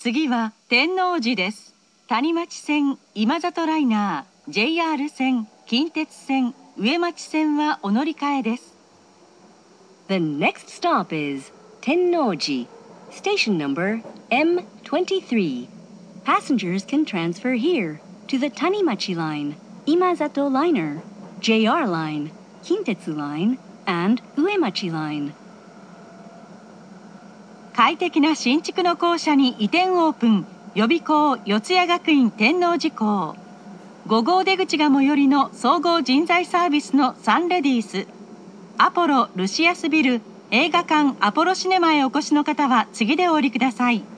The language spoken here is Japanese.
次は天王寺です。谷町線、今里ライナー、JR 線、近鉄線、上町線はお乗り換えです。 The next stop is Tennoji, station number M23. Passengers can transfer here to the Tanimachi line, Imazato liner, JR line, Kintetsu line, and Uemachi line. 快適な新築の校舎に移転オープン、予備校四谷学院天王寺校。5号出口が最寄りの総合人材サービスのサンレディース。アポロルシアスビル映画館アポロシネマへお越しの方は次でお降りください。